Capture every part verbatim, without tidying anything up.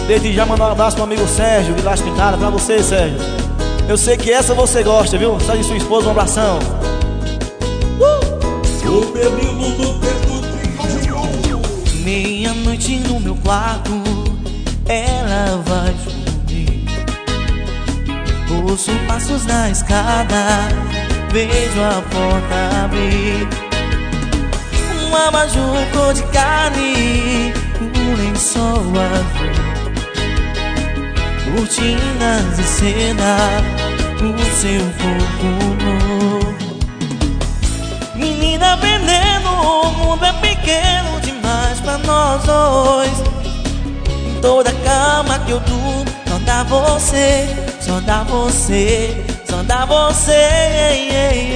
Desde já mandar um abraço pro amigo Sérgio, de Laje Pintada, pra você, Sérgio. Eu sei que essa você gosta, viu? Sérgio e sua esposa, um abração. uh! O menino do dedo de meia-noite no meu quarto, ela vai subir. Ouço passos na escada, vejo a porta abrir. Um abajur cor de carne, um lençol azul, cortinas de seda, o seu corpo nu. Menina veneno, o mundo é pequeno demais pra nós dois. Em toda cama que eu durmo, só dá você, só dá você, só dá você.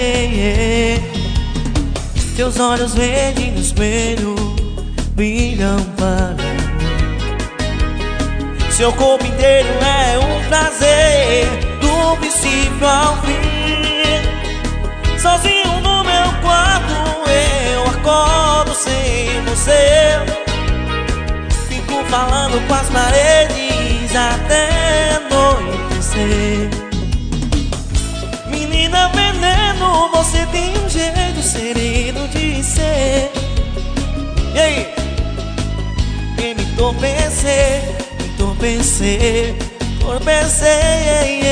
Teus olhos verdes no espelho brilham para mim. Seu corpo inteiro é um prazer, do princípio ao fim. Sozinho no meu quarto eu acordo sem você. Fico falando com as paredes até anoitecer. Menina veneno, você tem um jeito sereno de ser. E aí? Quem me entorpecer, me entorpecer, entorpecer.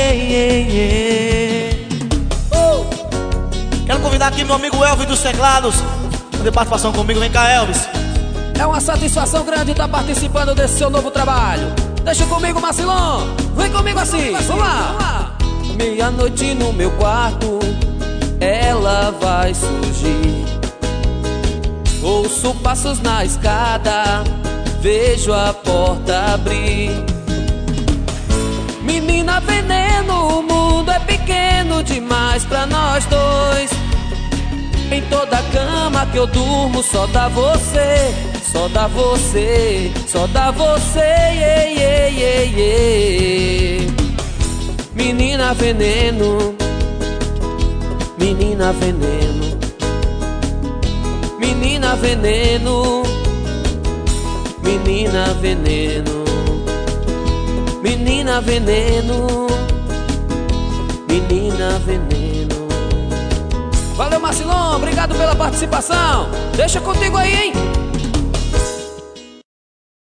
uh! Quero convidar aqui meu amigo Elvis dos teclados pra fazer participação comigo. Vem cá, Elvis. É uma satisfação grande estar participando desse seu novo trabalho. Deixa comigo, Marcelão. Vem comigo assim, vamos lá. Meia-noite no meu quarto, ela vai surgir. Ouço passos na escada, vejo a porta abrir. Menina veneno, o mundo é pequeno demais pra nós dois. Em toda cama que eu durmo, só dá você, só dá você, só dá você. Yeah, yeah, yeah, yeah. Menina veneno, menina veneno, menina veneno, menina veneno, menina veneno, menina veneno. Valeu, Marcelão, obrigado pela participação. Deixa contigo aí, hein?